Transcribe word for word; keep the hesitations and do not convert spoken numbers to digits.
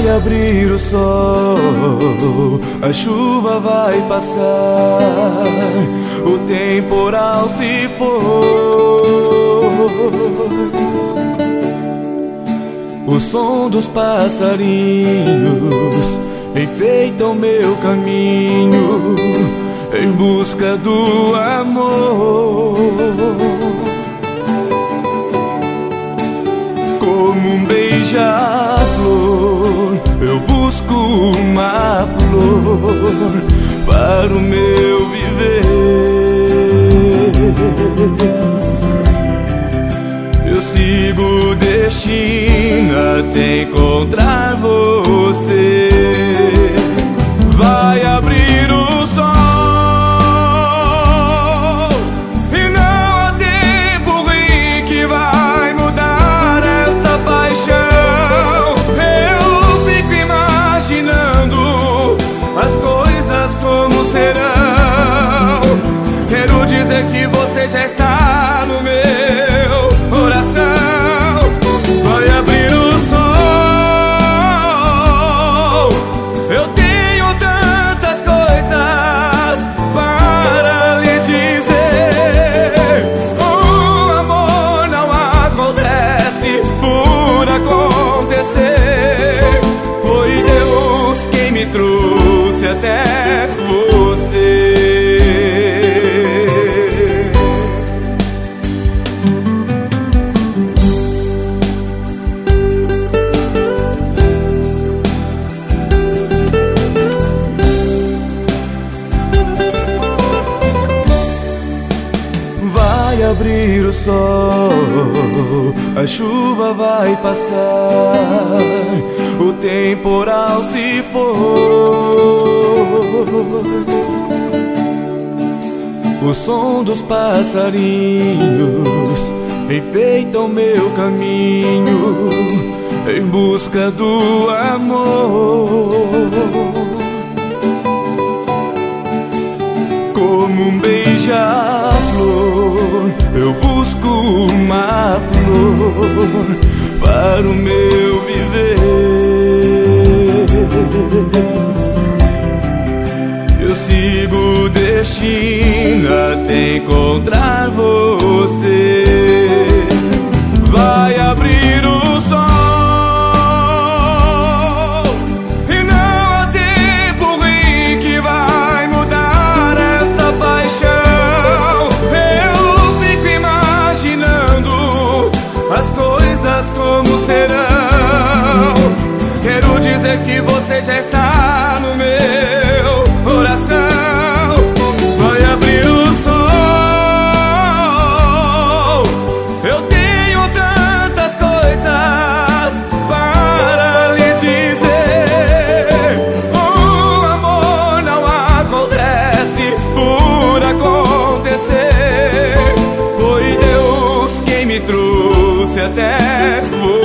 Vai abrir o sol, a chuva vai passar, o temporal se for. O som dos passarinhos enfeita o meu caminho em busca do amor. Como um beija-flor, eu busco uma flor para o meu viver. Eu sigo o destino até encontrar você. Vai abrir o sol e não há tempo ruim que vai mudar essa paixão. Eu fico imaginando as coisas como serão. Quero dizer que você já está no meu coração. Vai abrir o sol, eu tenho tantas coisas para lhe dizer. O amor não acontece por acontecer. Foi Deus quem me trouxe até você. Vai abrir o sol, a chuva vai passar, o temporal se for. O som dos passarinhos enfeita o meu caminho em busca do amor. Como um beija-flor, eu busco uma flor para o meu viver. Eu sigo o destino até encontrar você. Vai abrir o sol e não há tempo ruim que vai mudar essa paixão. Eu fico imaginando as coisas como serão. Quero dizer que você já está no meu coração. Vai abrir o sol, eu tenho tantas coisas para lhe dizer. O amor não acontece por acontecer. Foi Deus quem me trouxe até você.